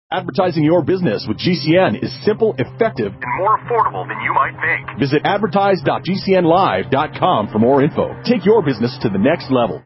Advertising your business with GCN is simple, effective, and more affordable than you might think. Visit advertise.gcnlive.com for more info. Take your business to the next level.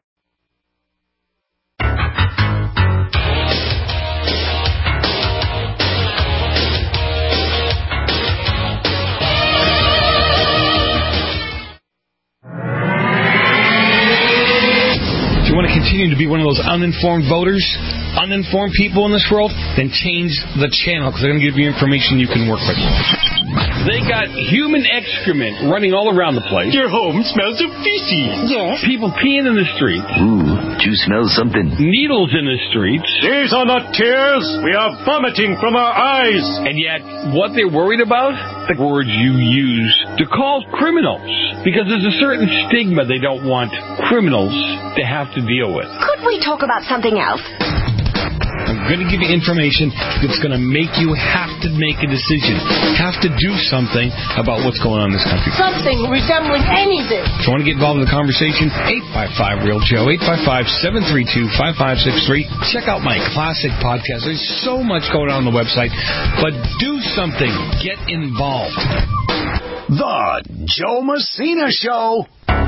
If you want to continue to be one of those uninformed voters, uninformed people in this world, then change the channel, because they're going to give you information you can work with. They got human excrement running all around the place. Your home smells of feces. Yes. People peeing in the streets. Ooh, do you smell something? Needles in the streets. These are not tears. We are vomiting from our eyes. And yet, what they're worried about? The words you use to call criminals. Because there's a certain stigma they don't want criminals to have to deal with. Could we talk about something else? I'm going to give you information that's going to make you have to make a decision, have to do something about what's going on in this country. Something resembling anything. If you want to get involved in the conversation, 855-REAL-JOE, 855-732-5563. Check out my classic podcast. There's so much going on the website, but do something. Get involved. The Joe Messina Show.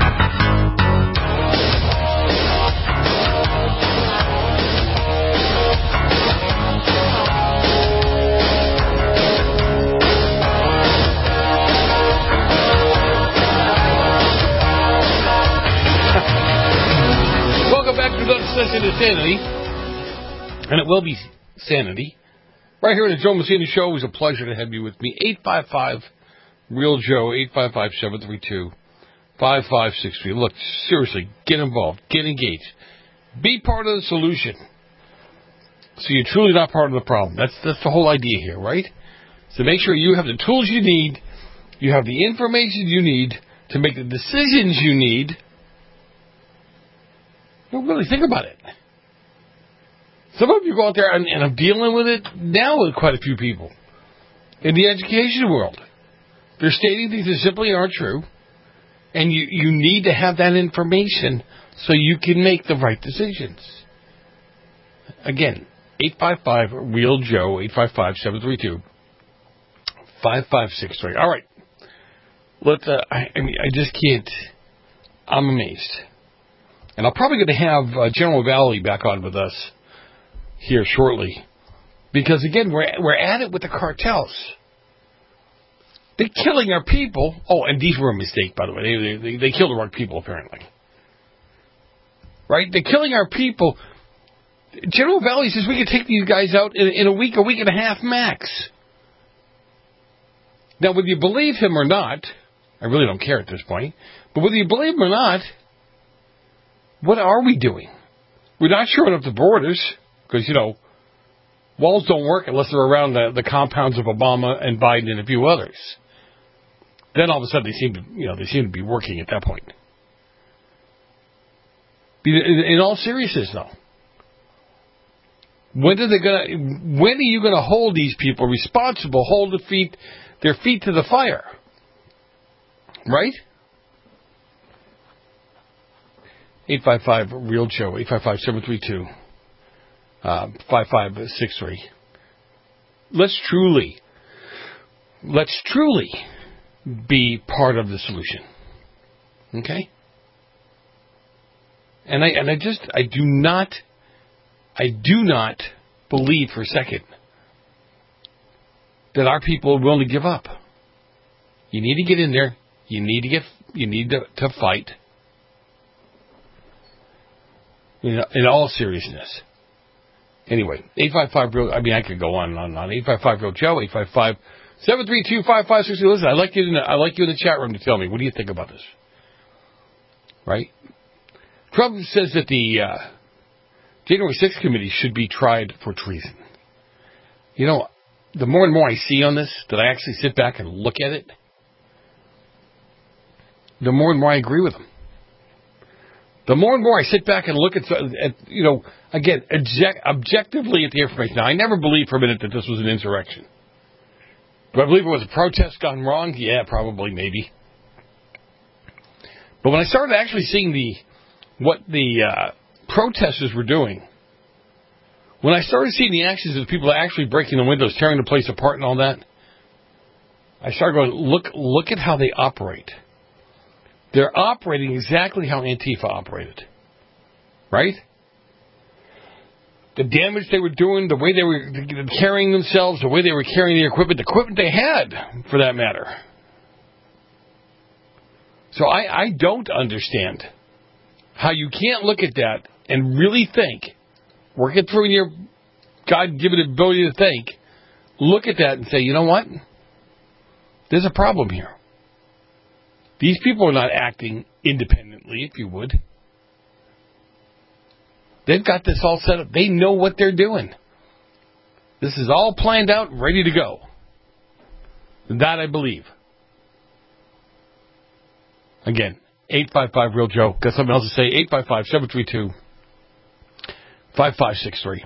Welcome back to another session of Sanity. And it will be Sanity. Right here on the Joe Messina Show. It was a pleasure to have you with me. 855-REAL-JOE, 855-732-5563. Look, seriously, get involved. Get engaged. Be part of the solution. So you're truly not part of the problem. That's the whole idea here, right? So make sure you have the tools you need, you have the information you need to make the decisions you need. Don't really think about it. Some of you go out there, and I'm dealing with it now with quite a few people in the education world. They're stating things that simply aren't true, and you need to have that information so you can make the right decisions. Again, 855-REAL-JOE, 855-732-5563. All right. I just can't. I'm amazed. And I'm probably going to have General Valley back on with us here shortly. Because, again, we're at it with the cartels. They're killing our people. Oh, and these were a mistake, by the way. They killed the wrong people, apparently. Right? They're killing our people. General Valley says we can take these guys out in a week and a half max. Now, whether you believe him or not, I really don't care at this point, but whether you believe him or not, what are we doing? We're not shoring up the borders, because, walls don't work unless they're around the compounds of Obama and Biden and a few others. Then all of a sudden they seem to be working at that point. In all seriousness, though, when are you going to hold these people responsible? Hold their feet to the fire, right? 855-REAL-JOE, 855-732-5563. Let's truly be part of the solution. Okay? And I do not believe for a second that our people are willing to give up. You need to get in there. You need to fight. In all seriousness. Anyway, 855-REAL, I could go on and on and on. 855-REAL-JOE, 855-732-5563. Listen, I'd like you in the chat room to tell me, what do you think about this? Right? Trump says that the January 6th committee should be tried for treason. The more and more I see on this, that I actually sit back and look at it, the more and more I agree with him. The more and more I sit back and look at again, objectively at the information. Now, I never believed for a minute that this was an insurrection. Do I believe it was a protest gone wrong? Yeah, probably, maybe. But when I started actually seeing what the protesters were doing When I started seeing the actions of people actually breaking the windows, tearing the place apart and all that, I started going, look at how they operate. They're operating exactly how Antifa operated. Right? The damage they were doing, the way they were carrying themselves, the way they were carrying the equipment they had, for that matter. So I don't understand how you can't look at that and really think, work it through in your God-given ability to think, look at that and say, you know what? There's a problem here. These people are not acting independently, if you would. They've got this all set up. They know what they're doing. This is all planned out, ready to go. That I believe. Again, 855-REAL-JOE. Got something else to say? 855-732-5563.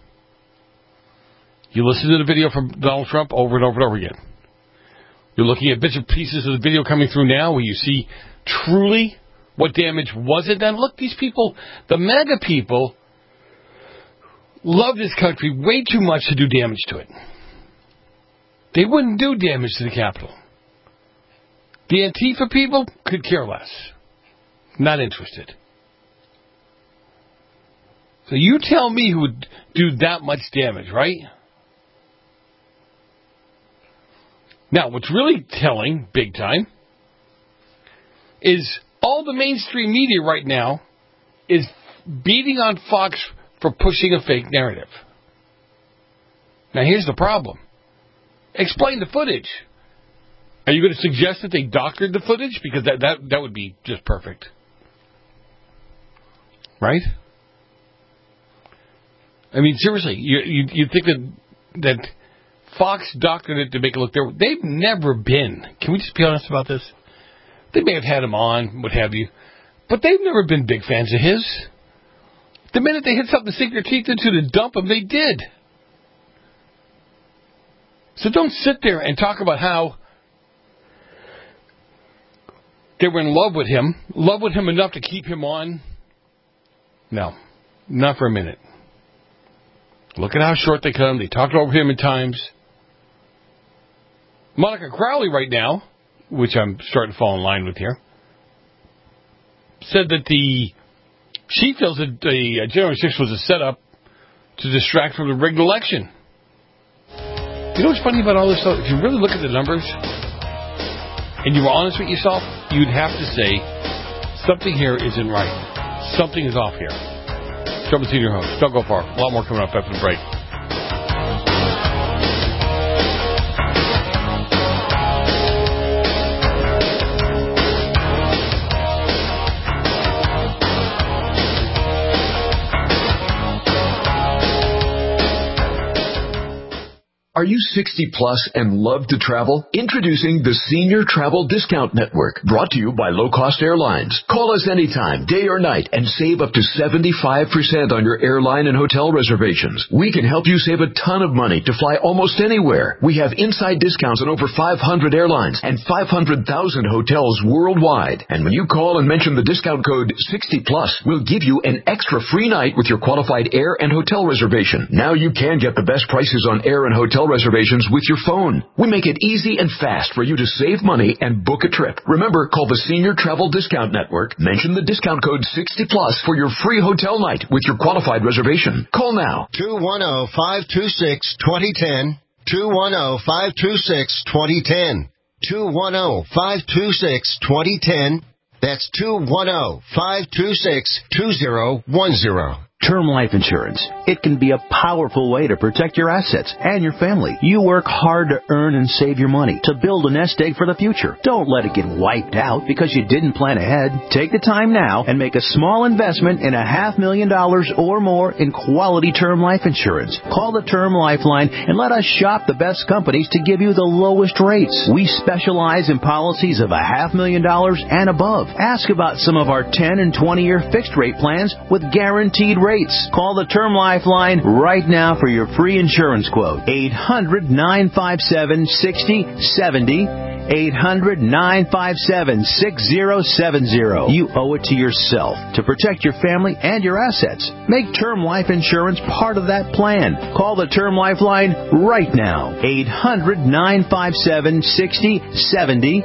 You listen to the video from Donald Trump over and over and over again. You're looking at bits and pieces of the video coming through now where you see truly what damage was it done. Look, these people, the MAGA people, love this country way too much to do damage to it. They wouldn't do damage to the Capitol. The Antifa people could care less. Not interested. So you tell me who would do that much damage, right? Now, what's really telling, big time, is all the mainstream media right now is beating on Fox for pushing a fake narrative. Now, here's the problem. Explain the footage. Are you going to suggest that they doctored the footage? Because that would be just perfect. Right? I mean, seriously, you think that Fox doctored it to make it look there? They've never been. Can we just be honest about this? They may have had him on, what have you, but they've never been big fans of his. The minute they hit something to sink their teeth into to dump him, they did. So don't sit there and talk about how they were in love with him enough to keep him on. No, not for a minute. Look at how short they come. They talked over him at times. Monica Crowley right now, which I'm starting to fall in line with here, said that she feels that the January 6th was a setup to distract from the rigged election. You know what's funny about all this stuff? If you really look at the numbers and you were honest with yourself, you'd have to say something here isn't right. Something is off here. Trouble Senior Host. Don't go far. A lot more coming up after the break. Are you 60 plus and love to travel? Introducing the Senior Travel Discount Network, brought to you by Low Cost Airlines. Call us anytime, day or night, and save up to 75% on your airline and hotel reservations. We can help you save a ton of money to fly almost anywhere. We have inside discounts on over 500 airlines and 500,000 hotels worldwide. And when you call and mention the discount code 60 plus, we'll give you an extra free night with your qualified air and hotel reservation. Now you can get the best prices on air and hotel reservations with your phone. We make it easy and fast for you to save money and book a trip. Remember, call the Senior Travel Discount Network, mention the discount code 60 plus for your free hotel night with your qualified reservation. Call now. 210-526-2010. 210-526-2010. 210-526-2010. That's 210-526-2010. Term life insurance. It can be a powerful way to protect your assets and your family. You work hard to earn and save your money to build a nest egg for the future. Don't let it get wiped out because you didn't plan ahead. Take the time now and make a small investment in $500,000 or more in quality term life insurance. Call the Term Lifeline and let us shop the best companies to give you the lowest rates. We specialize in policies of $500,000 and above. Ask about some of our 10 and 20-year fixed rate plans with guaranteed rates rates. Call the Term Life line right now for your free insurance quote. 800-957-6070. 800-957-6070. You owe it to yourself to protect your family and your assets. Make Term Life Insurance part of that plan. Call the Term Life line right now. 800-957-6070.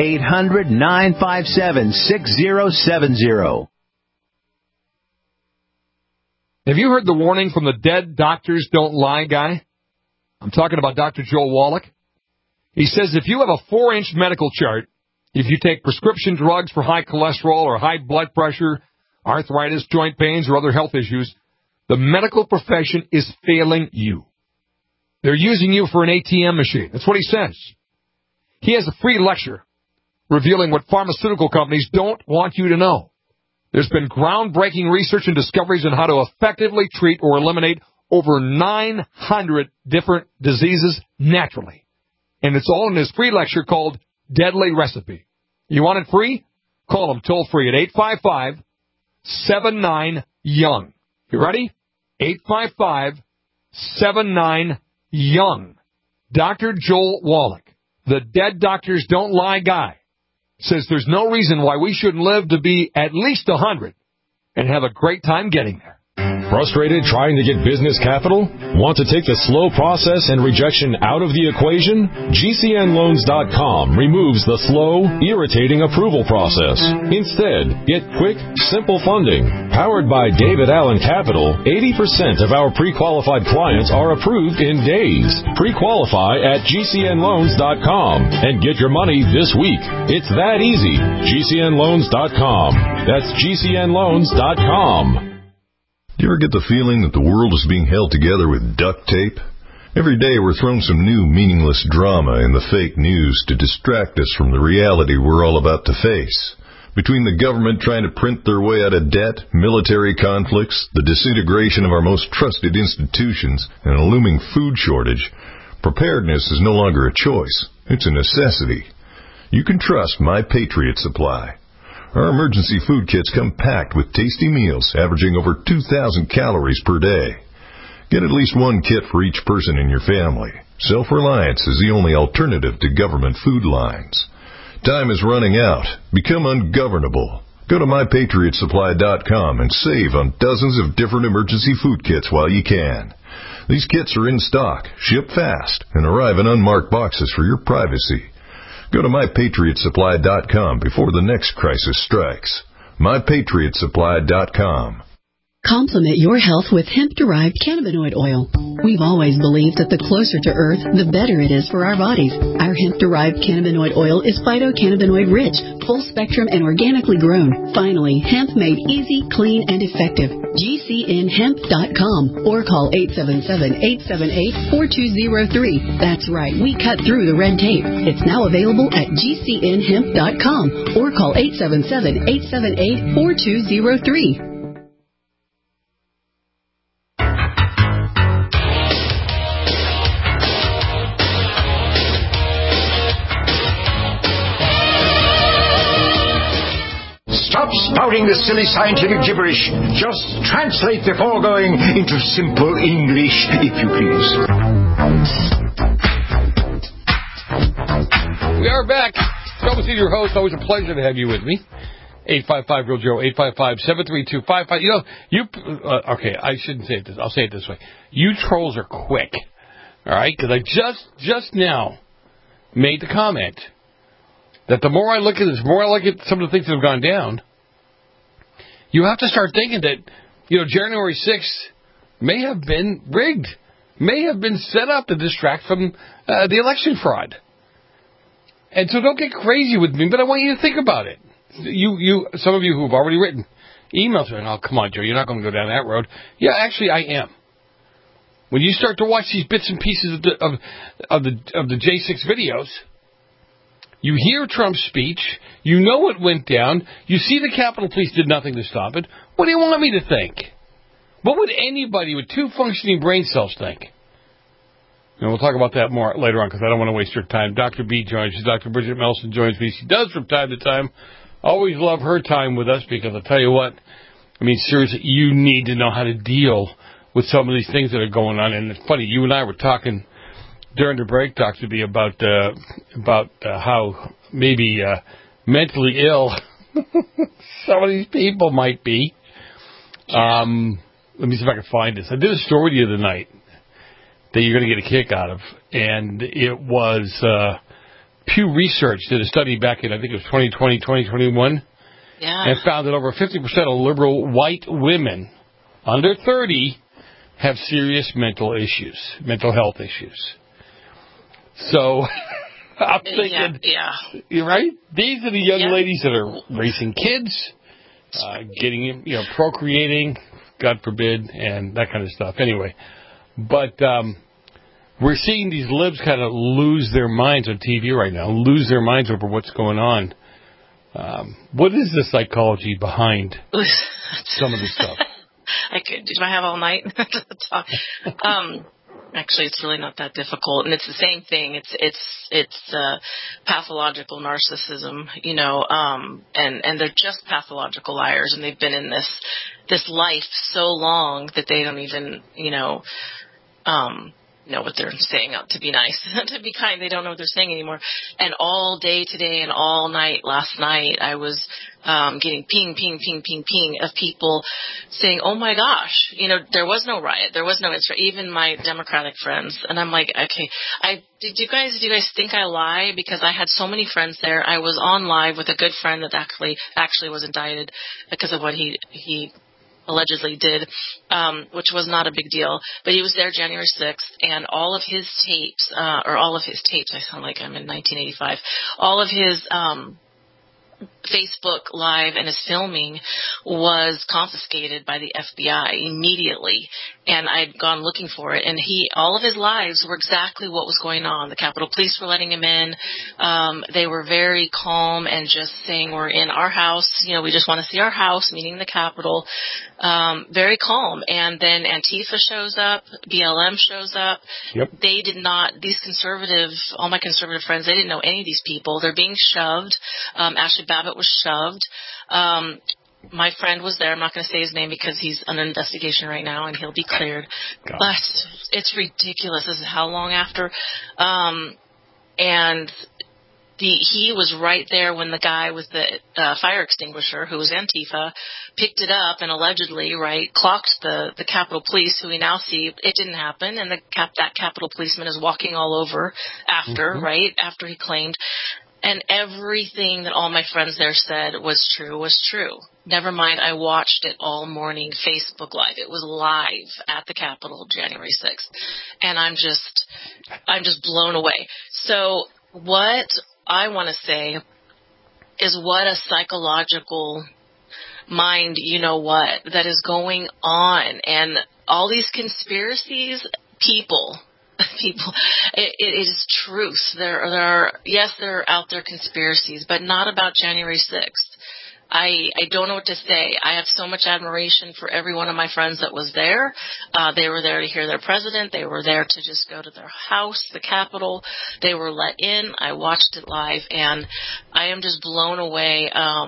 800-957-6070. Have you heard the warning from the Dead Doctors Don't Lie guy? I'm talking about Dr. Joel Wallach. He says if you have a 4-inch medical chart, if you take prescription drugs for high cholesterol or high blood pressure, arthritis, joint pains, or other health issues, the medical profession is failing you. They're using you for an ATM machine. That's what he says. He has a free lecture revealing what pharmaceutical companies don't want you to know. There's been groundbreaking research and discoveries on how to effectively treat or eliminate over 900 different diseases naturally. And it's all in his free lecture called Deadly Recipe. You want it free? Call him toll-free at 855-79-YOUNG. You ready? 855-79-YOUNG. Dr. Joel Wallach, the Dead Doctors Don't Lie guy, says there's no reason why we shouldn't live to be at least 100 and have a great time getting there. Frustrated trying to get business capital? Want to take the slow process and rejection out of the equation? GCNLoans.com removes the slow, irritating approval process. Instead, get quick, simple funding. Powered by David Allen Capital, 80% of our pre-qualified clients are approved in days. Pre-qualify at GCNLoans.com and get your money this week. It's that easy. GCNLoans.com. That's GCNLoans.com. Do you ever get the feeling that the world is being held together with duct tape? Every day we're thrown some new meaningless drama in the fake news to distract us from the reality we're all about to face. Between the government trying to print their way out of debt, military conflicts, the disintegration of our most trusted institutions, and a looming food shortage, preparedness is no longer a choice. It's a necessity. You can trust My Patriot Supply. Our emergency food kits come packed with tasty meals averaging over 2,000 calories per day. Get at least one kit for each person in your family. Self-reliance is the only alternative to government food lines. Time is running out. Become ungovernable. Go to MyPatriotSupply.com and save on dozens of different emergency food kits while you can. These kits are in stock, ship fast, and arrive in unmarked boxes for your privacy. Go to MyPatriotSupply.com before the next crisis strikes. MyPatriotSupply.com. Complement your health with hemp-derived cannabinoid oil. We've always believed that the closer to Earth, the better it is for our bodies. Our hemp-derived cannabinoid oil is phytocannabinoid-rich, full-spectrum, and organically grown. Finally, hemp made easy, clean, and effective. GCNHemp.com or call 877-878-4203. That's right, we cut through the red tape. It's now available at GCNHemp.com or call 877-878-4203. Stop spouting this silly scientific gibberish. Just translate the foregoing into simple English, if you please. We are back. Joe Messina, your host. Always a pleasure to have you with me. 855-REAL-JOE, 855-732-55. Okay, I shouldn't say it this. I'll say it this way. You trolls are quick. All right? Because I just now made the comment that the more I look at this, the more I look at some of the things that have gone down, you have to start thinking that, January 6th may have been rigged, may have been set up to distract from the election fraud. And so don't get crazy with me, but I want you to think about it. Some of you who have already written emails are, oh, come on, Joe, you're not going to go down that road. Yeah, actually, I am. When you start to watch these bits and pieces of the J6 videos, you hear Trump's speech. You know it went down. You see the Capitol Police did nothing to stop it. What do you want me to think? What would anybody with two functioning brain cells think? And we'll talk about that more later on because I don't want to waste your time. Dr. B joins us. Dr. Bridget Melson joins me. She does from time to time. Always love her time with us because I'll tell you what, I mean, seriously, you need to know how to deal with some of these things that are going on. And it's funny, you and I were talking during the break, Dr. B, about how maybe mentally ill some of these people might be. Let me see if I can find this. I did a story the other night that you're going to get a kick out of, and it was Pew Research did a study back in, I think it was 2020, 2021, and found that over 50% of liberal white women under 30 have serious mental health issues. So I'm thinking, you're right. These are the young ladies that are raising kids, getting, procreating, God forbid, and that kind of stuff. Anyway, but we're seeing these libs kind of lose their minds on TV right now, lose their minds over what's going on. What is the psychology behind some of this stuff? Do I have all night to talk? Actually, it's really not that difficult, and it's the same thing. It's pathological narcissism, and they're just pathological liars, and they've been in this life so long that they don't even, know what they're saying to be nice, to be kind. They don't know what they're saying anymore. And all day today and all night last night, I was getting ping of people saying, oh my gosh, there was no riot. There was no insurrection, even my Democratic friends. And I'm like, okay, do you guys think I lie? Because I had so many friends there. I was on live with a good friend that actually was indicted because of what he allegedly did, which was not a big deal. But he was there January 6th, and all of his tapes, I sound like I'm in 1985, all of his Facebook Live and his filming was confiscated by the FBI immediately, and I'd gone looking for it, and all of his lives were exactly what was going on. The Capitol Police were letting him in. They were very calm and just saying, we're in our house, we just want to see our house, meaning the Capitol. Very calm. And then Antifa shows up, BLM shows up. Yep. They did not, all my conservative friends, they didn't know any of these people. They're being shoved. Ashley Babbitt was shoved. My friend was there. I'm not going to say his name because he's under investigation right now and he'll be cleared. But it's ridiculous. This is how long after. And he was right there when the guy with the fire extinguisher, who was Antifa, picked it up and allegedly, clocked the Capitol Police, who we now see it didn't happen, and that Capitol policeman is walking all over after, after he claimed. And everything that all my friends there said was true. Never mind, I watched it all morning, Facebook Live. It was live at the Capitol January 6th. And I'm just blown away. So what I want to say is, what a psychological mind, that is going on. And all these conspiracies, people, it is truth. There are out there conspiracies, but not about January 6th. I don't know what to say. I have so much admiration for every one of my friends that was there. They were there to hear their president. They were there to just go to their house, the Capitol. They were let in. I watched it live, and I am just blown away.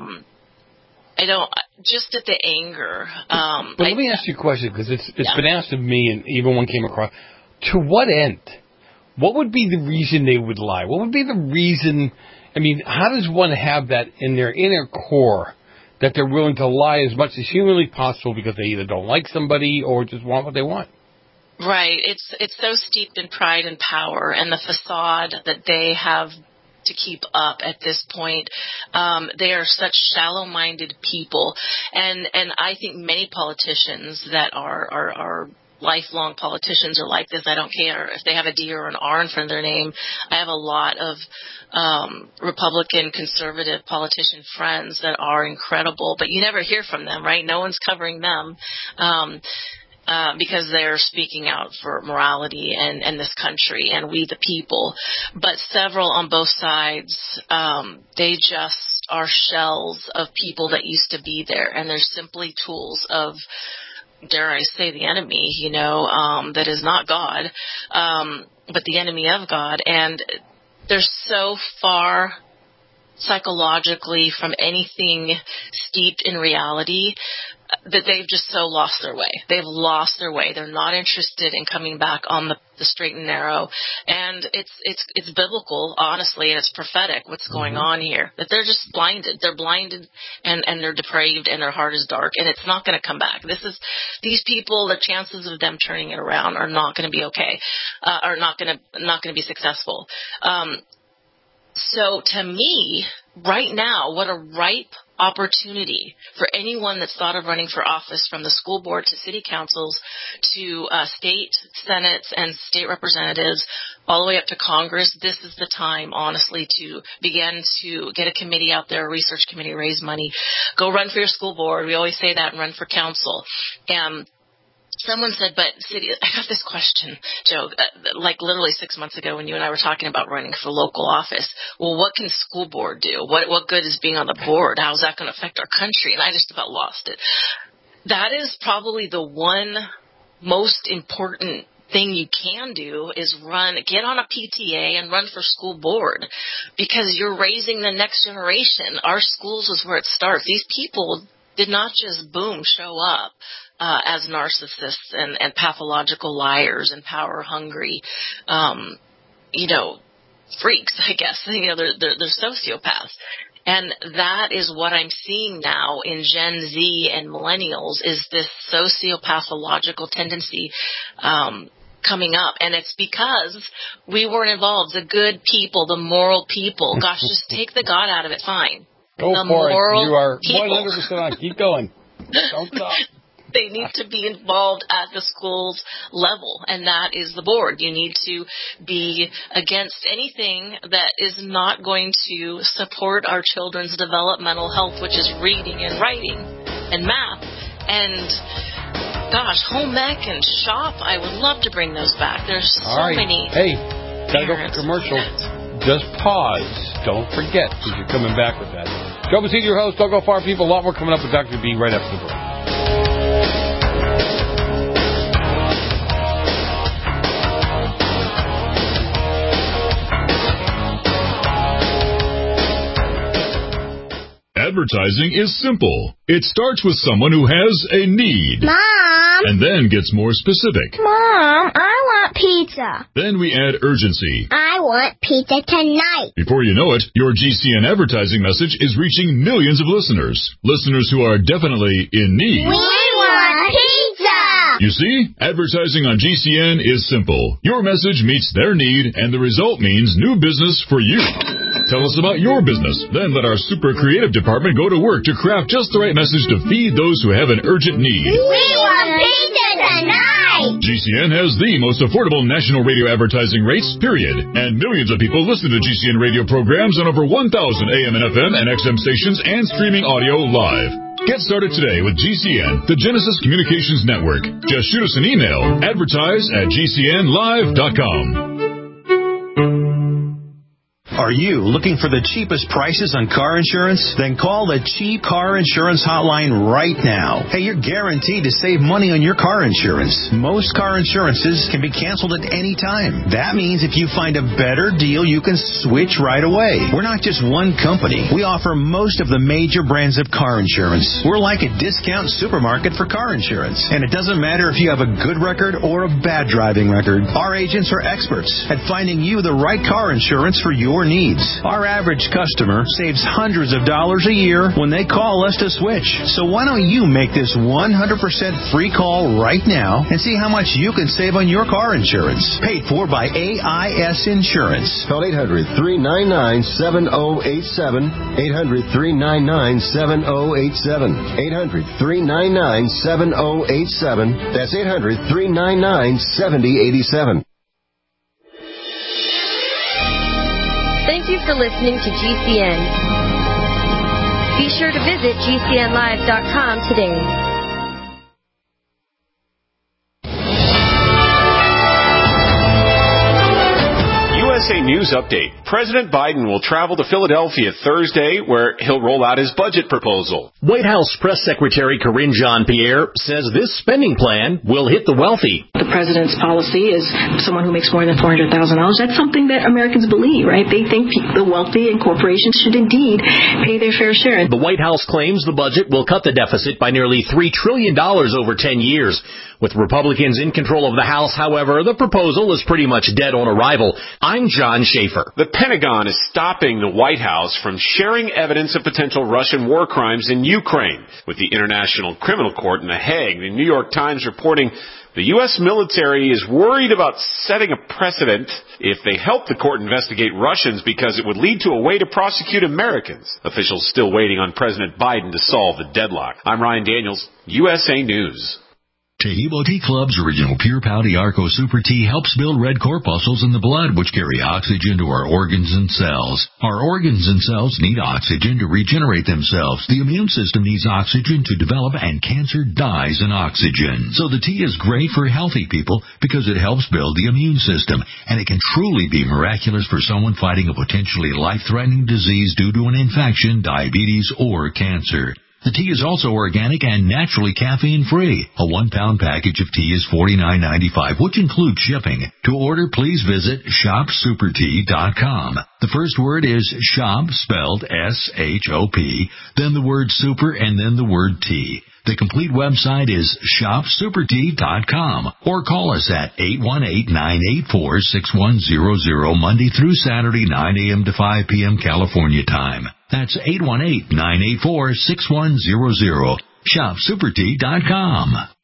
Just at the anger. But let me ask you a question, because it's been asked of me, and even one came across. To what end? What would be the reason they would lie? What would be the reason? I mean, how does one have that in their inner core, that they're willing to lie as much as humanly possible because they either don't like somebody or just want what they want? Right. It's so steeped in pride and power, and the facade that they have to keep up at this point. They are such shallow-minded people, and I think many politicians that are lifelong politicians are like this. I don't care if they have a D or an R in front of their name. I have a lot of Republican conservative politician friends that are incredible, but you never hear from them, right? No one's covering them because they're speaking out for morality and this country and we the people. But several on both sides, they just are shells of people that used to be there, and they're simply tools of, dare I say, the enemy, that is not God, but the enemy of God. And they're so far psychologically from anything steeped in reality. that they've just so lost their way. They've lost their way. They're not interested in coming back on the straight and narrow. And it's biblical, honestly, and it's prophetic what's going on here. That they're just blinded. They're blinded and they're depraved and their heart is dark, and it's not going to come back. These people, the chances of them turning it around are not going to be okay, are not going to be successful. So to me, right now, what a ripe opportunity for anyone that's thought of running for office, from the school board to city councils to state senates and state representatives, all the way up to Congress. This is the time, honestly, to begin to get a committee out there, a research committee, raise money, go run for your school board. We always say that, and run for council. Someone said, but city, I got this question, Joe, like literally 6 months ago when you and I were talking about running for local office. Well, what can school board do? What good is being on the board? How's that going to affect our country? And I just about lost it. That is probably the one most important thing you can do is get on a PTA and run for school board, because you're raising the next generation. Our schools is where it starts. These people did not just, show up as narcissists and pathological liars and power-hungry, freaks, I guess. They're sociopaths. And that is what I'm seeing now in Gen Z and millennials, is this sociopathological tendency coming up. And it's because we weren't involved. The good people, the moral people. Gosh, just take the God out of it, fine. Go the for it. moral You are people. 100% on. Keep going. Don't stop. They need to be involved at the school's level, and that is the board. You need to be against anything that is not going to support our children's developmental health, which is reading and writing and math. And, gosh, home ec and shop, I would love to bring those back. There's so many. Hey, gotta go for commercial. Just pause. Don't forget, because you're coming back with that. Joe Bassini, your host. Don't go far, people. A lot more coming up with Dr. B right after the break. Advertising is simple. It starts with someone who has a need. Mom! And then gets more specific. Mom, I want pizza. Then we add urgency. I want pizza tonight. Before you know it, your GCN advertising message is reaching millions of listeners. Listeners who are definitely in need. We want pizza! You see, advertising on GCN is simple. Your message meets their need, and the result means new business for you. Tell us about your business. Then let our super creative department go to work to craft just the right message to feed those who have an urgent need. We want pizza tonight! GCN has the most affordable national radio advertising rates, period. And millions of people listen to GCN radio programs on over 1,000 AM and FM and XM stations and streaming audio live. Get started today with GCN, the Genesis Communications Network. Just shoot us an email, advertise@gcnlive.com. Are you looking for the cheapest prices on car insurance? Then call the Cheap Car Insurance Hotline right now. Hey, you're guaranteed to save money on your car insurance. Most car insurances can be canceled at any time. That means if you find a better deal, you can switch right away. We're not just one company. We offer most of the major brands of car insurance. We're like a discount supermarket for car insurance. And it doesn't matter if you have a good record or a bad driving record. Our agents are experts at finding you the right car insurance for your needs. Our average customer saves hundreds of dollars a year when they call us to switch. So why don't you make this 100% free call right now and see how much you can save on your car insurance. Paid for by AIS Insurance. Call 800-399-7087. 800-399-7087. 800-399-7087. That's 800-399-7087. Thank you for listening to GCN. Be sure to visit GCNlive.com today. U.S. USA News Update. President Biden will travel to Philadelphia Thursday, where he'll roll out his budget proposal. White House Press Secretary Karine Jean-Pierre says this spending plan will hit the wealthy. The president's policy is someone who makes more than $400,000. That's something that Americans believe, right? They think the wealthy and corporations should indeed pay their fair share. The White House claims the budget will cut the deficit by nearly $3 trillion over 10 years. With Republicans in control of the House, however, the proposal is pretty much dead on arrival. I'm John Schaefer. The Pentagon is stopping the White House from sharing evidence of potential Russian war crimes in Ukraine. With the International Criminal Court in The Hague, the New York Times reporting the U.S. military is worried about setting a precedent if they help the court investigate Russians because it would lead to a way to prosecute Americans. Officials still waiting on President Biden to solve the deadlock. I'm Ryan Daniels, USA News. Taheebo Tea Club's original Pure Pouty Arco Super Tea helps build red corpuscles in the blood, which carry oxygen to our organs and cells. Our organs and cells need oxygen to regenerate themselves. The immune system needs oxygen to develop, and cancer dies in oxygen. So the tea is great for healthy people because it helps build the immune system, and it can truly be miraculous for someone fighting a potentially life-threatening disease due to an infection, diabetes, or cancer. The tea is also organic and naturally caffeine-free. A 1-pound package of tea is $49.95, which includes shipping. To order, please visit shopsupertea.com. The first word is shop, spelled S-H-O-P, then the word super, and then the word tea. The complete website is shopsupertea.com, or call us at 818-984-6100 Monday through Saturday, 9 a.m. to 5 p.m. California time. That's 818-984-6100. shopsupertea.com.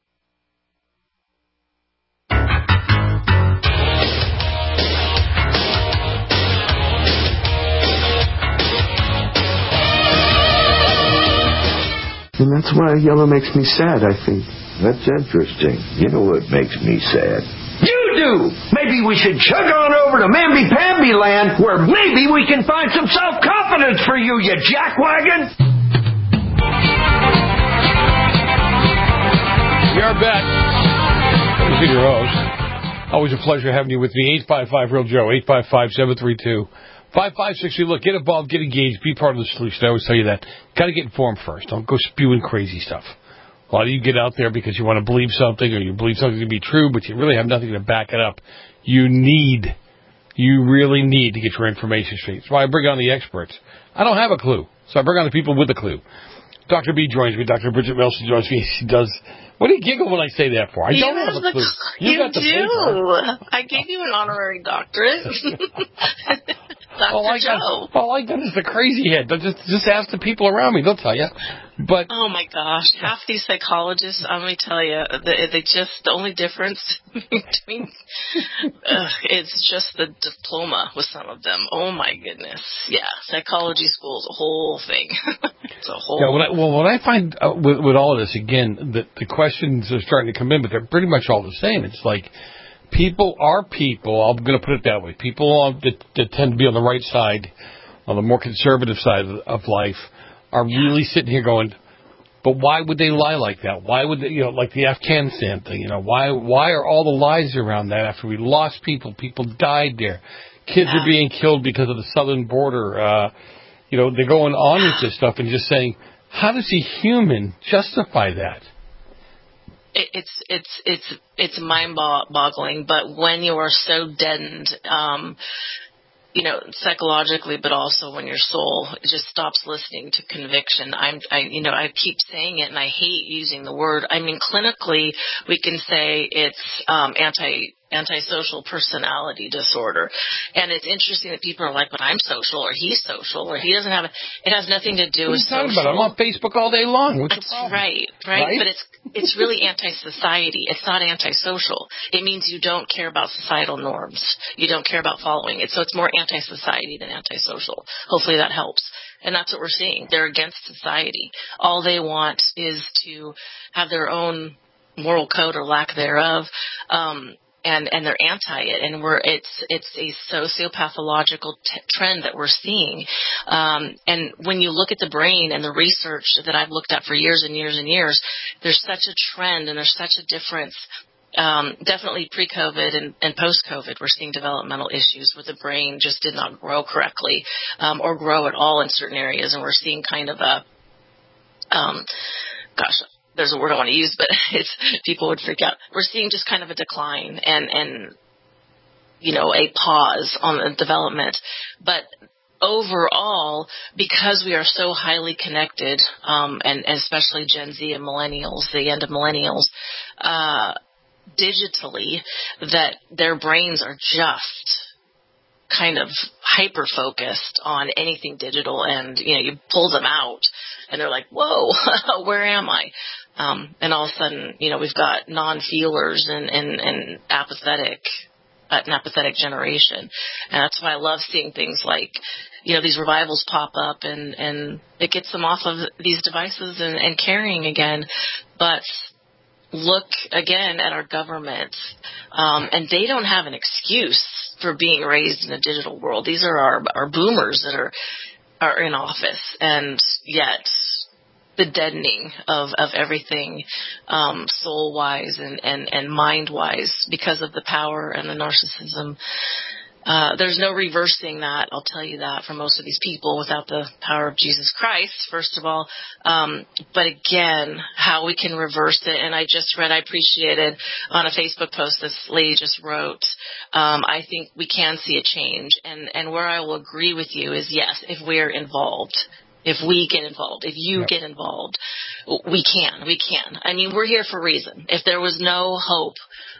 And that's why yellow makes me sad, I think. That's interesting. You know what makes me sad? You do! Maybe we should chug on over to Mamby-Pamby land, where maybe we can find some self-confidence for you, you jackwagon! We are back. This is your host. Always a pleasure having you with me. 855-REAL-JOE, 855-732-5560. Look, get involved, get engaged, be part of the solution. I always tell you that. Got to get informed first. Don't go spewing crazy stuff. A lot of you get out there because you want to believe something, or you believe something to be true, but you really have nothing to back it up. You really need to get your information straight. That's why I bring on the experts. I don't have a clue, so I bring on the people with a clue. Dr. B joins me. Dr. Bridget Wilson joins me. She does. What do you giggle when I say that for? I don't have a clue. You got the do. paper. I gave you an honorary doctorate. Dr. Joe. All I got is the crazy head. Just ask the people around me. They'll tell you. But oh my gosh, half these psychologists, I'm going to tell you, they just, the only difference between, it's just the diploma with some of them. Oh my goodness. Yeah, psychology school is a whole thing. It's a whole. Yeah, what I find with all of this, again, the questions are starting to come in, but they're pretty much all the same. It's like, people are people, I'm going to put it that way, people that tend to be on the right side, on the more conservative side of life, are really sitting here going, but why would they lie like that? Why would they, like the Afghanistan thing, why are all the lies around that after we lost people died there, kids are being killed because of the southern border, they're going on with this stuff and just saying, how does a human justify that? It's mind-boggling, but when you are so deadened, psychologically, but also when your soul just stops listening to conviction. I keep saying it, and I hate using the word. I mean, clinically, we can say it's antisocial personality disorder. And it's interesting that people are like, but I'm social, or he's social, or he doesn't have it. It has nothing to do with social. About? I'm on Facebook all day long. What's the problem? Right? But it's really anti-society. It's not antisocial. It means you don't care about societal norms. You don't care about following it. So it's more anti-society than antisocial. Hopefully that helps. And that's what we're seeing. They're against society. All they want is to have their own moral code or lack thereof. And they're anti it, and it's a sociopathological trend that we're seeing. And when you look at the brain and the research that I've looked at for years and years and years, there's such a trend and there's such a difference definitely pre-COVID and post-COVID, we're seeing developmental issues where the brain just did not grow correctly or grow at all in certain areas. And we're seeing kind of a, there's a word I want to use, but people would freak out. We're seeing just kind of a decline and a pause on the development. But overall, because we are so highly connected, and especially Gen Z and millennials, the end of millennials, digitally, that their brains are just kind of hyper-focused on anything digital, and, you pull them out, and they're like, whoa, where am I? And all of a sudden, we've got non-feelers and apathetic, an apathetic generation. And that's why I love seeing things like, these revivals pop up, and it gets them off of these devices and carrying again. But look again at our government, and they don't have an excuse for being raised in a digital world. These are our boomers that are in office, and yet the deadening of everything, soul-wise and mind-wise, because of the power and the narcissism. There's no reversing that, I'll tell you that, for most of these people without the power of Jesus Christ, first of all. But again, how we can reverse it. And I appreciated on a Facebook post this lady just wrote, I think we can see a change. And where I will agree with you is, yes, if we're involved. If we get involved, if you get involved, we can. I mean, we're here for a reason. If there was no hope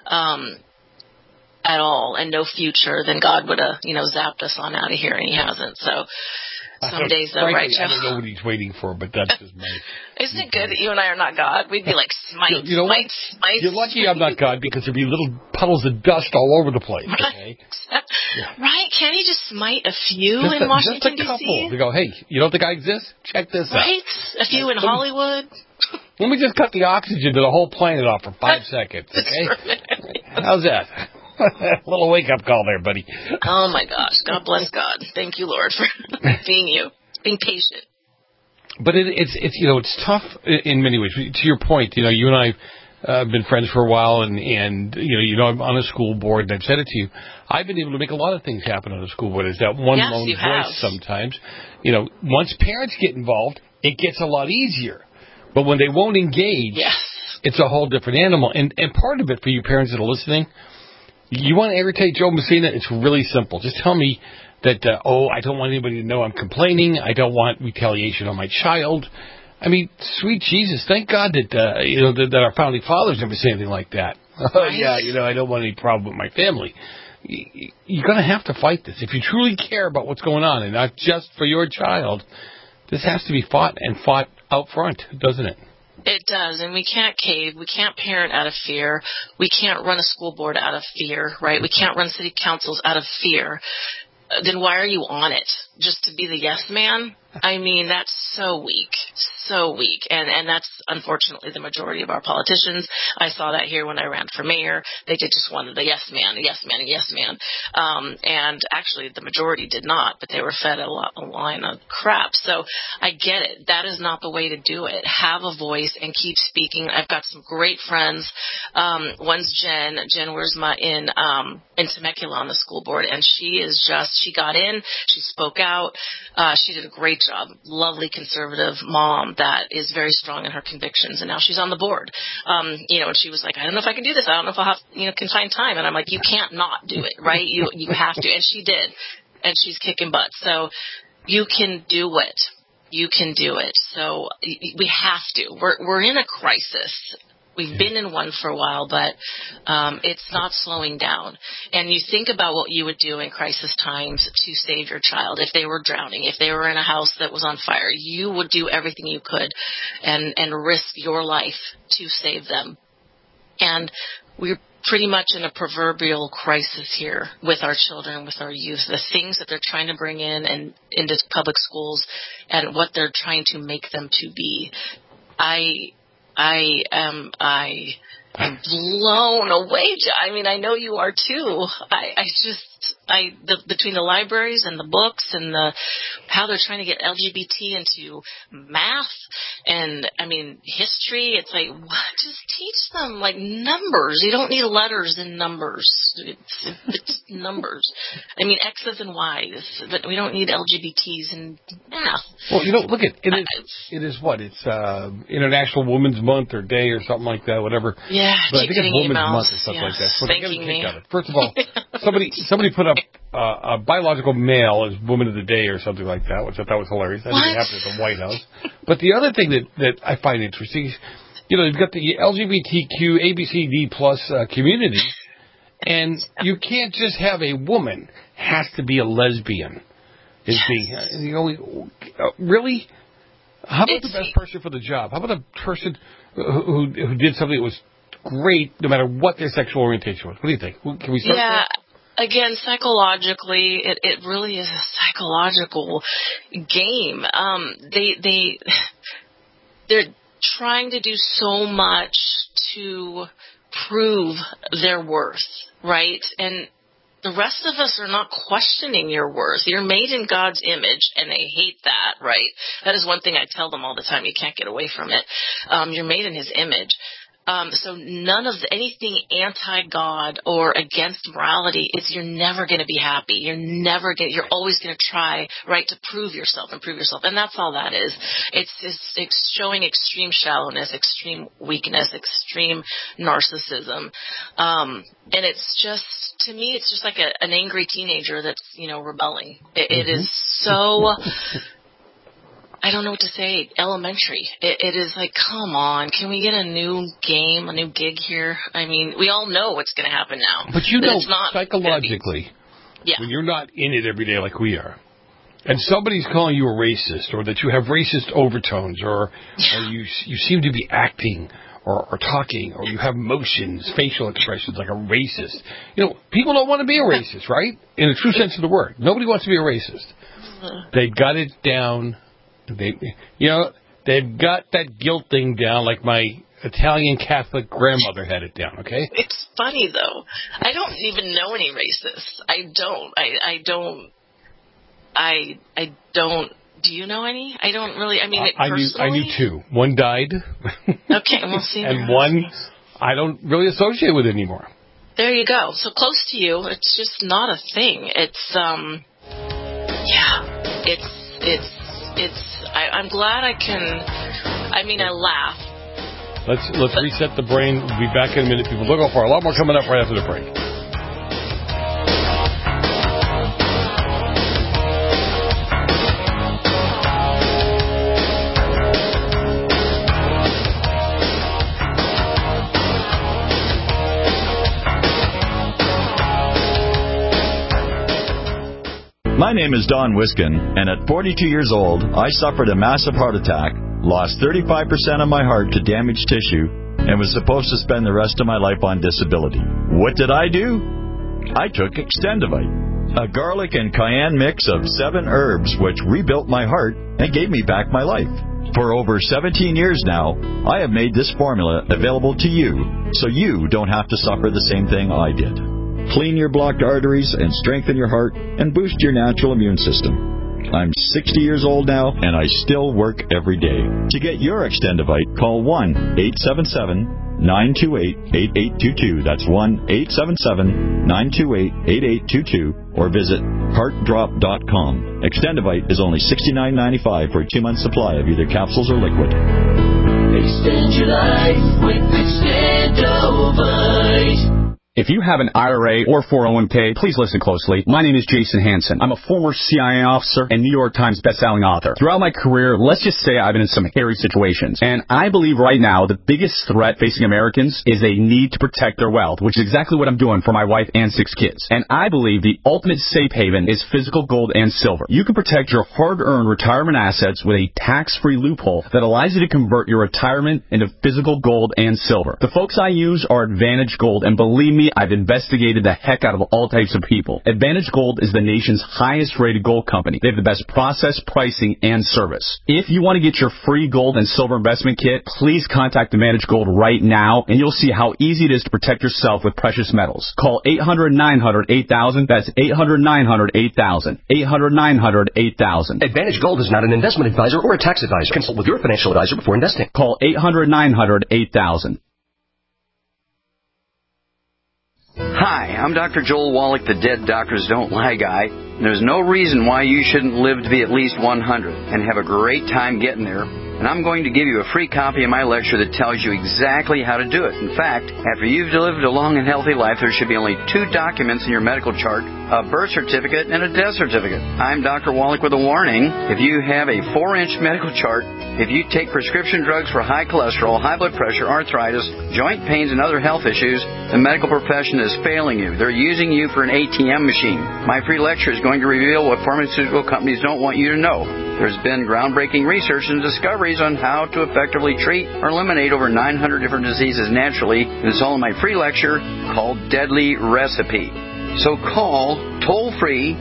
at all and no future, then God would have, zapped us on out of here, and He hasn't. So some days, though, right, Jeff? I don't know what He's waiting for, but that's just my... Isn't it good that you and I are not God? We'd be like, smite, smite. You're lucky I'm not God, because there'd be little puddles of dust all over the place, okay? Right? Can't He just smite a few in Washington, D.C.? Just a couple. They go, hey, you don't think I exist? Check this out. Right? A few in Hollywood. Let me just cut the oxygen to the whole planet off for 5 seconds, okay? How's that? A little wake-up call there, buddy. Oh, my gosh. God bless God. Thank you, Lord, for being patient. But it's tough in many ways. To your point, you and I have been friends for a while, and I'm on a school board, and I've said it to you. I've been able to make a lot of things happen on a school board. It's that one lone voice sometimes. Once parents get involved, it gets a lot easier. But when they won't engage, it's a whole different animal. And part of it, for you parents that are listening, you want to irritate Joe Messina? It's really simple. Just tell me that, I don't want anybody to know I'm complaining. I don't want retaliation on my child. I mean, sweet Jesus, thank God that that our founding fathers never say anything like that. I don't want any problem with my family. You're going to have to fight this. If you truly care about what's going on, and not just for your child, this has to be fought out front, doesn't it? It does, and we can't cave. We can't parent out of fear. We can't run a school board out of fear, right? We can't run city councils out of fear. Then why are you on it? Just to be the yes man? I mean, that's so weak. And that's unfortunately the majority of our politicians. I saw that here when I ran for mayor. They just wanted a yes man. And actually the majority did not, but they were fed a line of crap. So I get it. That is not the way to do it. Have a voice and keep speaking. I've got some great friends. One's Jen. Jen wears in Temecula on the school board, and she got in, she spoke out. She did a great job. Lovely conservative mom that is very strong in her convictions, and now she's on the board. And she was like, I don't know if I can do this. I don't know if I'll have, can find time. And I'm like, you can't not do it, right? You have to. And she did. And she's kicking butt. So you can do it. You can do it. So we have to. We're in a crisis. We've been in one for a while, but it's not slowing down. And you think about what you would do in crisis times to save your child. If they were drowning, if they were in a house that was on fire, you would do everything you could and risk your life to save them. And we're pretty much in a proverbial crisis here with our children, with our youth, the things that they're trying to bring in and into public schools and what they're trying to make them to be. I am blown away. I mean, I know you are too. I just, between the libraries and the books and how they're trying to get LGBT into math and, history, it's like, just teach them, numbers. You don't need letters in numbers. It's numbers. X's and Y's, but we don't need LGBTs in math. Well, look at it. It is what? It's International Women's Month or Day or something like that, whatever. Yeah, but I think it's Women's emails. Month or something like that. So Thanking me. First of all, somebody put up a biological male as Woman of the Day or something like that, which I thought was hilarious. I think it happened at the White House. But the other thing that I find interesting is, you've got the LGBTQ ABCD plus community, and you can't just have a woman. Has to be a lesbian. Really? How about the best person for the job? How about a person who did something that was great, no matter what their sexual orientation was? What do you think? Can we start there? Again, psychologically, it really is a psychological game. They're trying to do so much to prove their worth, right? And the rest of us are not questioning your worth. You're made in God's image, and they hate that, right? That is one thing I tell them all the time. You can't get away from it. You're made in His image. So none of anything anti-God or against morality, you're never going to be happy. You're always going to try, right, to prove yourself. And that's all that is. It's showing extreme shallowness, extreme weakness, extreme narcissism. And it's just, to me, it's just like an angry teenager that's, rebelling. It is so... I don't know what to say. Elementary. It is like, come on, can we get a new game, a new gig here? We all know what's going to happen now. But psychologically, when you're not in it every day like we are, and somebody's calling you a racist, or that you have racist overtones, or you seem to be acting or talking, or you have motions, facial expressions like a racist. People don't want to be a racist, right? In the true sense of the word. Nobody wants to be a racist. They got it down. They've got that guilt thing down like my Italian Catholic grandmother had it down, okay? It's funny, though. I don't even know any racists. I don't. Do you know any? I don't really. I knew two. One died. Okay, we'll see. And one I don't really associate with anymore. There you go. So close to you. It's just not a thing. I'm glad I can. I laugh. Let's reset the brain. We'll be back in a minute, people. Look out for a lot more coming up right after the break. My name is Don Wiskin, and at 42 years old, I suffered a massive heart attack, lost 35% of my heart to damaged tissue, and was supposed to spend the rest of my life on disability. What did I do? I took Extendivite, a garlic and cayenne mix of 7 herbs which rebuilt my heart and gave me back my life. For over 17 years now, I have made this formula available to you, so you don't have to suffer the same thing I did. Clean your blocked arteries and strengthen your heart and boost your natural immune system. I'm 60 years old now, and I still work every day. To get your Extendivite, call 1-877-928-8822. That's 1-877-928-8822. Or visit heartdrop.com. Extendivite is only $69.95 for a 2-month supply of either capsules or liquid. Extend your life with Extendivite. If you have an IRA or 401k, please listen closely. My name is Jason Hansen. I'm a former CIA officer and New York Times bestselling author. Throughout my career, let's just say I've been in some hairy situations. And I believe right now the biggest threat facing Americans is they need to protect their wealth, which is exactly what I'm doing for my wife and 6 kids. And I believe the ultimate safe haven is physical gold and silver. You can protect your hard-earned retirement assets with a tax-free loophole that allows you to convert your retirement into physical gold and silver. The folks I use are Advantage Gold, and believe me, me, I've investigated the heck out of all types of people. Advantage Gold is the nation's highest-rated gold company. They have the best process, pricing, and service. If you want to get your free gold and silver investment kit, please contact Advantage Gold right now, and you'll see how easy it is to protect yourself with precious metals. Call 800-900-8000. That's 800-900-8000. 800-900-8000. Advantage Gold is not an investment advisor or a tax advisor. Consult with your financial advisor before investing. Call 800-900-8000. Hi, I'm Dr. Joel Wallach, the Dead Doctors Don't Lie guy. There's no reason why you shouldn't live to be at least 100 and have a great time getting there. And I'm going to give you a free copy of my lecture that tells you exactly how to do it. In fact, after you've lived a long and healthy life, there should be only 2 documents in your medical chart, a birth certificate and a death certificate. I'm Dr. Wallach with a warning. If you have a 4-inch medical chart, if you take prescription drugs for high cholesterol, high blood pressure, arthritis, joint pains, and other health issues, the medical profession is failing you. They're using you for an ATM machine. My free lecture is going to reveal what pharmaceutical companies don't want you to know. There's been groundbreaking research and discoveries on how to effectively treat or eliminate over 900 different diseases naturally. And it's all in my free lecture called Deadly Recipe. So call toll-free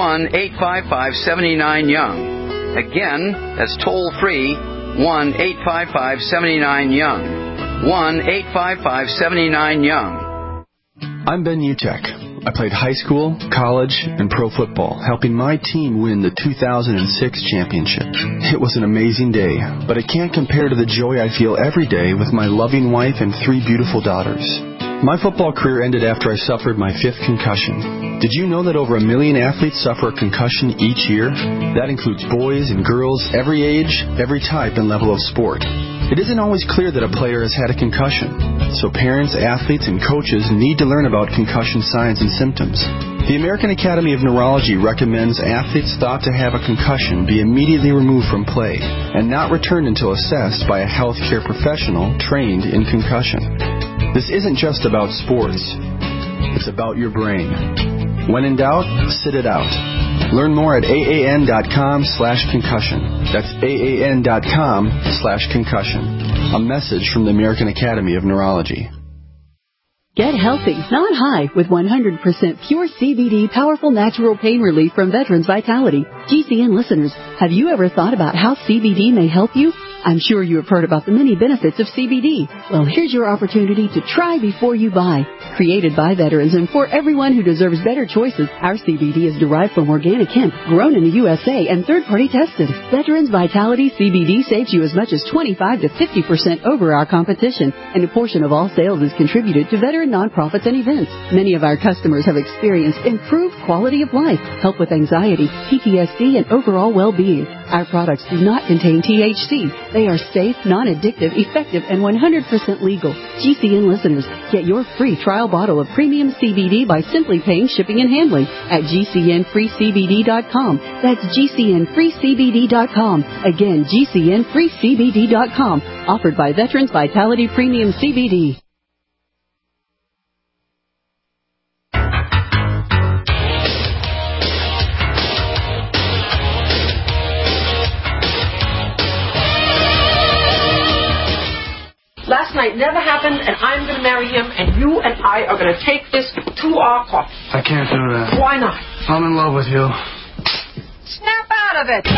1-855-79-YOUNG. Again, that's toll-free 1-855-79-YOUNG. 1-855-79-YOUNG. I'm Ben Utek. I played high school, college, and pro football, helping my team win the 2006 championship. It was an amazing day, but it can't compare to the joy I feel every day with my loving wife and 3 beautiful daughters. My football career ended after I suffered my 5th concussion. Did you know that over 1 million athletes suffer a concussion each year? That includes boys and girls, every age, every type and level of sport. It isn't always clear that a player has had a concussion, so parents, athletes, and coaches need to learn about concussion signs and symptoms. The American Academy of Neurology recommends athletes thought to have a concussion be immediately removed from play and not returned until assessed by a healthcare professional trained in concussion. This isn't just about sports. It's about your brain. When in doubt, sit it out. Learn more at AAN.com/concussion. That's AAN.com/concussion. A message from the American Academy of Neurology. Get healthy, not high, with 100% pure CBD powerful natural pain relief from Veterans Vitality. GCN listeners, have you ever thought about how CBD may help you? I'm sure you have heard about the many benefits of CBD. Well, here's your opportunity to try before you buy. Created by veterans and for everyone who deserves better choices, our CBD is derived from organic hemp, grown in the USA and third-party tested. Veterans Vitality CBD saves you as much as 25 to 50% over our competition, and a portion of all sales is contributed to veteran nonprofits and events. Many of our customers have experienced improved quality of life, help with anxiety, PTSD, and overall well-being. Our products do not contain THC. They are safe, non-addictive, effective, and 100% legal. GCN listeners, get your free trial bottle of premium CBD by simply paying shipping and handling at GCNFreeCBD.com. That's GCNFreeCBD.com. Again, GCNFreeCBD.com. Offered by Veterans Vitality Premium CBD. Last night never happened, and I'm going to marry him, and you and I are going to take this to our court. I can't do that. Why not? I'm in love with you. Snap out of it!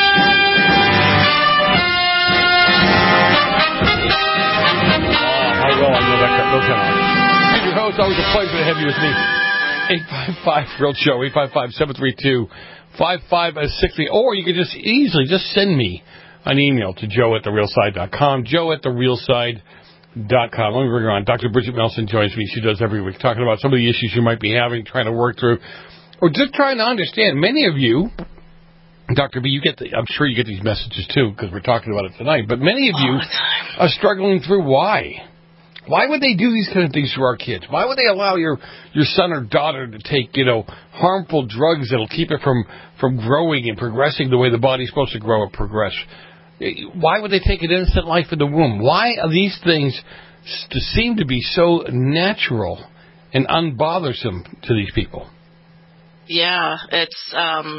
I will. I know that goes on. And your host, always a pleasure to have you with me. 855-REAL-SHOW, 855-732-5560. Or you can just easily just send me an email to joe@therealside.com, joe@therealside.com. Let me bring her on. Dr. Bridget Melson joins me. She does every week, talking about some of the issues you might be having, trying to work through, or just trying to understand. Many of you, Dr. B, I'm sure you get these messages too, because we're talking about it tonight, but many of you are struggling through why. Why would they do these kind of things to our kids? Why would they allow your son or daughter to take, harmful drugs that'll keep it from growing and progressing the way the body's supposed to grow and progress? Why would they take an innocent life in the womb? Why are these things seem to be so natural and unbothersome to these people? Yeah, it's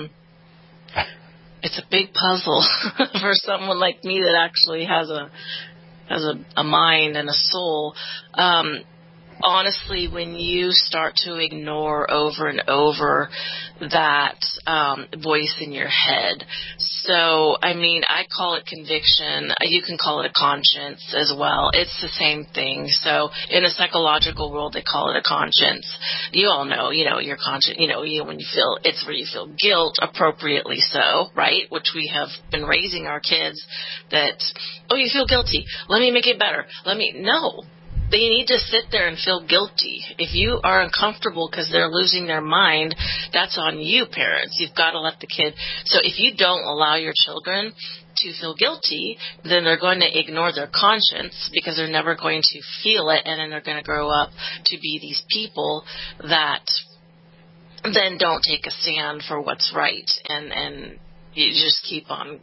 a big puzzle for someone like me that actually has a mind and a soul. honestly, when you start to ignore over and over that voice in your head. So, I mean, I call it conviction. You can call it a conscience as well. It's the same thing. So, in a psychological world, they call it a conscience. You all know, your conscience, when you feel, it's where you feel guilt, appropriately so, right? Which we have been raising our kids that, you feel guilty. Let me make it better. No. They need to sit there and feel guilty. If you are uncomfortable because they're losing their mind, that's on you, parents. You've got to let the kid. So if you don't allow your children to feel guilty, then they're going to ignore their conscience because they're never going to feel it, and then they're going to grow up to be these people that then don't take a stand for what's right, and you just keep on.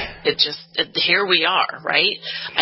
Here we are, right?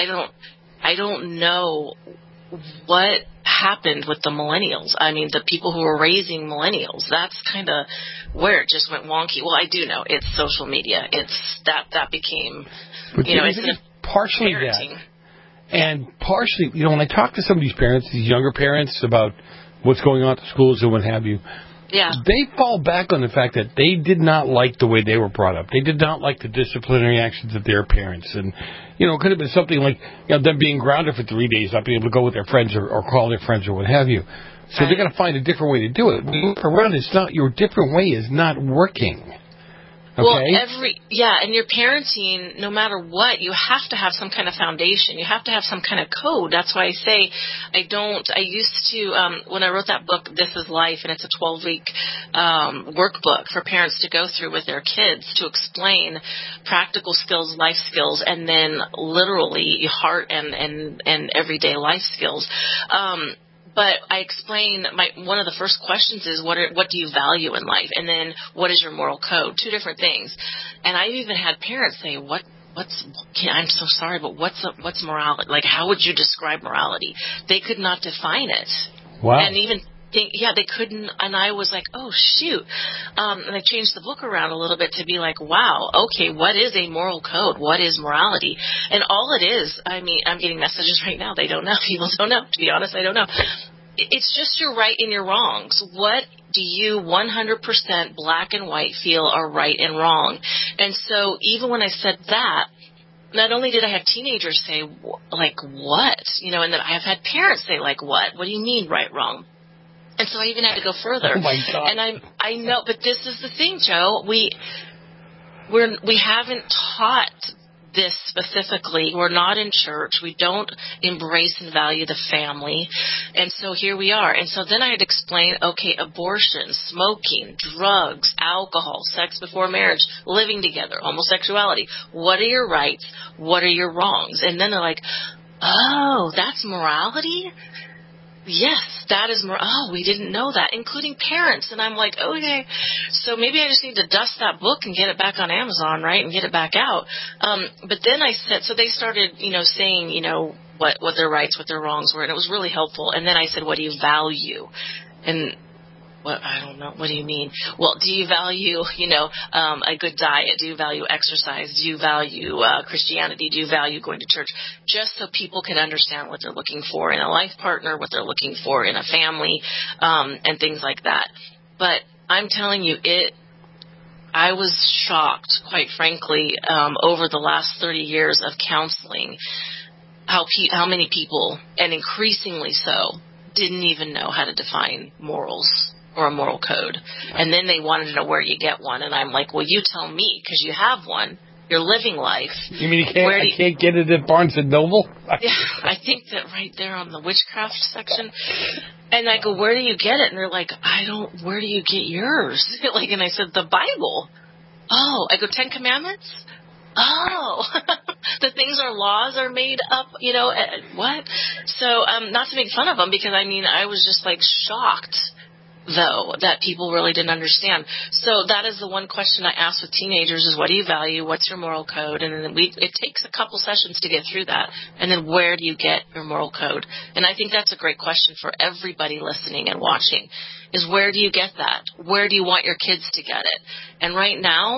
I don't know what happened with the millennials. I mean, the people who were raising millennials, that's kind of where it just went wonky. Well, I do know it's social media. It's that became, it's partially parenting. That. And partially, when I talk to some of these parents, these younger parents, about what's going on at the schools and what have you, they fall back on the fact that they did not like the way they were brought up. They did not like the disciplinary actions of their parents. And, it could have been something like them being grounded for 3 days, not being able to go with their friends or call their friends or what have you. So they're going to find a different way to do it. When you look around, your different way is not working. Okay? Well, and your parenting, no matter what, you have to have some kind of foundation. You have to have some kind of code. That's why I say I used to, when I wrote that book, This Is Life, and it's a 12-week workbook for parents to go through with their kids to explain practical skills, life skills, and then literally heart and everyday life skills. But I explain one of the first questions is what do you value in life, and then what is your moral code? Two different things. And I even had parents say, I'm so sorry, but what's morality? Like, how would you describe morality? They could not define it. Wow. And even they couldn't. And I was like, oh shoot. And I changed the book around a little bit to be like, wow, okay, what is a moral code? What is morality? And all it is, I mean, I'm getting messages right now. They don't know. People don't know. To be honest, I don't know. It's just your right and your wrongs. What do you 100% black and white feel are right and wrong? And so even when I said that, not only did I have teenagers say, like, what? And then I have had parents say, like, what? What do you mean right, wrong? And so I even had to go further. Oh, my God. And I know, but this is the thing, Joe. We haven't taught this specifically. We're not in church. We don't embrace and value the family. And so here we are. And so then I had to explain, okay, abortion, smoking, drugs, alcohol, sex before marriage, living together, homosexuality. What are your rights? What are your wrongs? And then they're like, oh, that's morality? Yes, that is more. Oh, we didn't know that, including parents. And I'm like, okay, so maybe I just need to dust that book and get it back on Amazon, right, and get it back out. But then I said, so they started, saying, what their rights, what their wrongs were, and it was really helpful. And then I said, what do you value? And I don't know. What do you mean? Well, do you value, a good diet? Do you value exercise? Do you value Christianity? Do you value going to church? Just so people can understand what they're looking for in a life partner, what they're looking for in a family, and things like that. But I'm telling you, I was shocked, quite frankly, over the last 30 years of counseling, how many people, and increasingly so, didn't even know how to define morals or a moral code. And then they wanted to know where you get one. And I'm like, well, you tell me, because you have one. You're living life. You mean I can't get it at Barnes & Noble? Yeah, I think that right there on the witchcraft section. And I go, where do you get it? And they're like, where do you get yours? And I said, the Bible. Oh, I go, 10 Commandments? Oh, the things our laws are made up, what? So, not to make fun of them, because I was just like shocked, though, that people really didn't understand. So that is the one question I ask with teenagers is, what do you value? What's your moral code? And then it takes a couple sessions to get through that. And then where do you get your moral code? And I think that's a great question for everybody listening and watching, is where do you get that? Where do you want your kids to get it? And right now,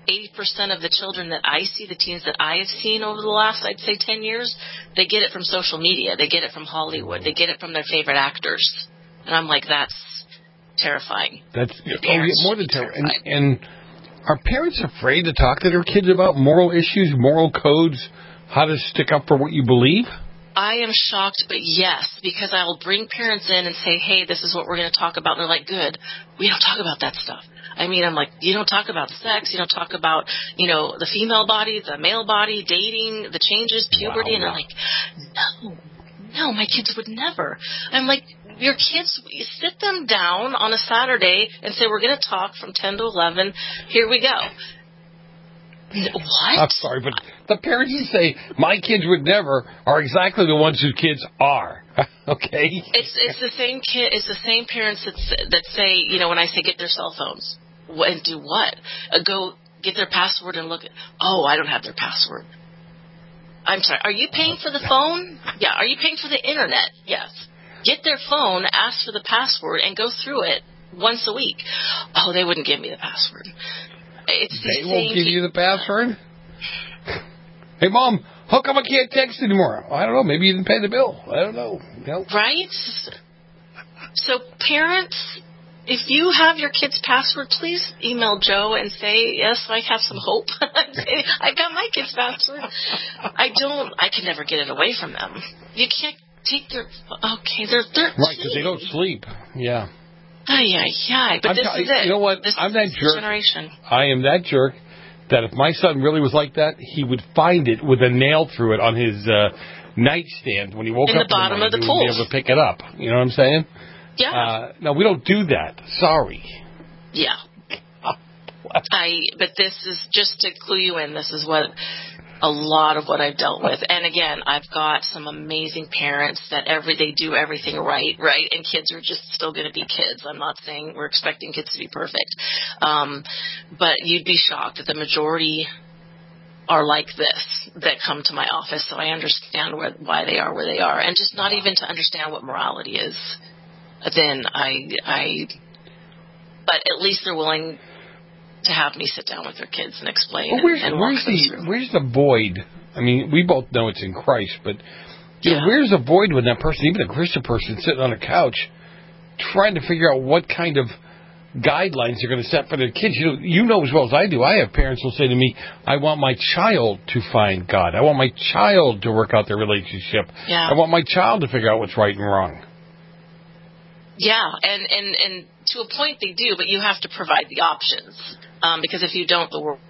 80% of the children that I see, the teens that I have seen over the last, I'd say, 10 years, they get it from social media. They get it from Hollywood. They get it from their favorite actors. And I'm like, that's terrifying. That's more than terrifying. And are parents afraid to talk to their kids about moral issues, moral codes, how to stick up for what you believe? I am shocked, but yes, because I will bring parents in and say, hey, this is what we're going to talk about. And they're like, good. We don't talk about that stuff. I mean, I'm like, you don't talk about sex. You don't talk about, the female body, the male body, dating, the changes, puberty. And I'm like, no, my kids would never. I'm like, your kids, sit them down on a Saturday and say, we're going to talk from 10 to 11. Here we go. What? I'm sorry, but the parents who say, my kids would never, are exactly the ones whose kids are. Okay? It's the same kid. It's the same parents that say, when I say get their cell phones. And do what? Go get their password and look at, I don't have their password. I'm sorry, are you paying for the phone? Yeah. Are you paying for the internet? Yes. Get their phone, ask for the password, and go through it once a week. Oh, they wouldn't give me the password. They won't give you the password? Hey, Mom, how come I can't text anymore? I don't know. Maybe you didn't pay the bill. I don't know. Right? So parents, if you have your kid's password, please email Joe and say, yes, I have some hope. I've got my kid's password. I can never get it away from them. You can't take their, they're 13. Right, because they don't sleep. Yeah. But this is it. You know what? I'm that jerk. Generation. I am that jerk that if my son really was like that, he would find it with a nail through it on his nightstand when he woke up in the bottom of the pool. He would be able to pick it up. You know what I'm saying? Yeah. No, we don't do that. Sorry. Yeah. But this is just to clue you in. This is what a lot of what I've dealt with. And again, I've got some amazing parents that they do everything right? And kids are just still going to be kids. I'm not saying we're expecting kids to be perfect. But you'd be shocked that the majority are like this that come to my office. So I understand why they are where they are. And just not even to understand what morality is. Then but at least they're willing to have me sit down with their kids and explain. Well, where's the void? I mean, we both know it's in Christ, but where's the void when that person, even a Christian person, sitting on a couch trying to figure out what kind of guidelines they're going to set for their kids? You know as well as I do. I have parents who will say to me, I want my child to find God. I want my child to work out their relationship. Yeah. I want my child to figure out what's right and wrong. Yeah, and to a point they do, but you have to provide the options. Because if you don't, the world...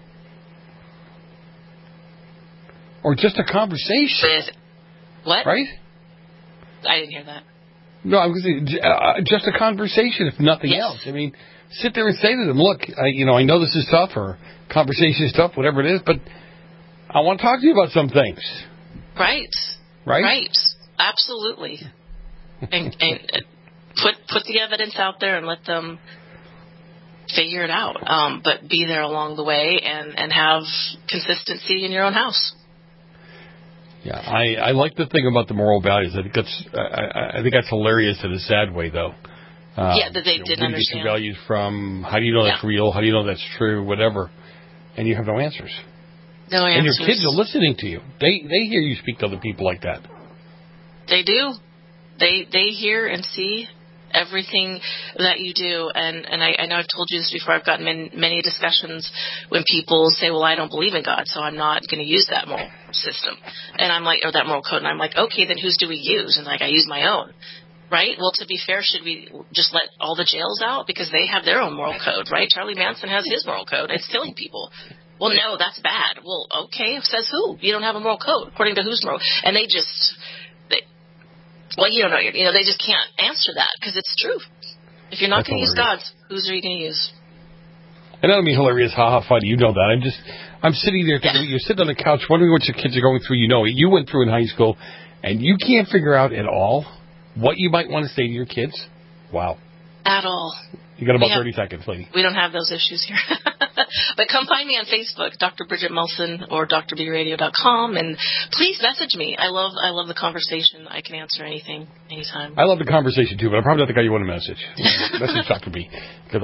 Or just a conversation. What? Right? I didn't hear that. No, I was going to say, just a conversation, if nothing else. I mean, sit there and say to them, look, I know this is tough, or conversation is tough, whatever it is, but I want to talk to you about some things. Right. Right? Right. Absolutely. and put the evidence out there and let them figure it out. But be there along the way and have consistency in your own house. Yeah, I like the thing about the moral values. I think that's hilarious in a sad way, though. That they didn't understand. Where do you get your values from? How do you know that's real? How do you know that's true? Whatever. And you have no answers. No answers. And your kids are listening to you. They hear you speak to other people like that. They do. They hear and see everything that you do, and I know I've told you this before. I've gotten many discussions when people say, well, I don't believe in God, so I'm not going to use that moral system, and I'm like, or that moral code, and I'm like, okay, then whose do we use? And I use my own, right? Well, to be fair, should we just let all the jails out because they have their own moral code, right? Charlie Manson has his moral code. It's killing people. Well, no, that's bad. Well, okay, says who? You don't have a moral code according to whose moral? And they just... Well, you don't know. They just can't answer that because it's true. If you're not going to use God's, whose are you going to use? And I don't mean hilarious, haha, funny. You know that. I'm sitting there thinking, you're sitting on the couch wondering what your kids are going through. You know it. You went through in high school, and you can't figure out at all what you might want to say to your kids. Wow. At all. You got about 30 seconds, lady. We don't have those issues here. But come find me on Facebook, Dr. Bridget Melson or drbradio.com, and please message me. I love the conversation. I can answer anything, anytime. I love the conversation, too, but I'm probably not the guy you want to message. Message Dr. B, because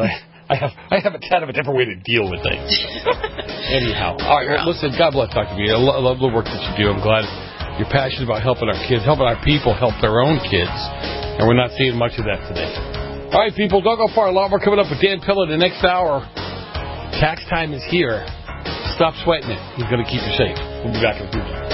I have a kind of a different way to deal with things. Anyhow, all right. Well, listen, God bless Dr. B. I love the work that you do. I'm glad you're passionate about helping our kids, helping our people help their own kids, and we're not seeing much of that today. All right, people, don't go far. A lot more coming up with Dan Pilla the next hour. Tax time is here. Stop sweating it. He's going to keep you safe. We'll be back in a few minutes.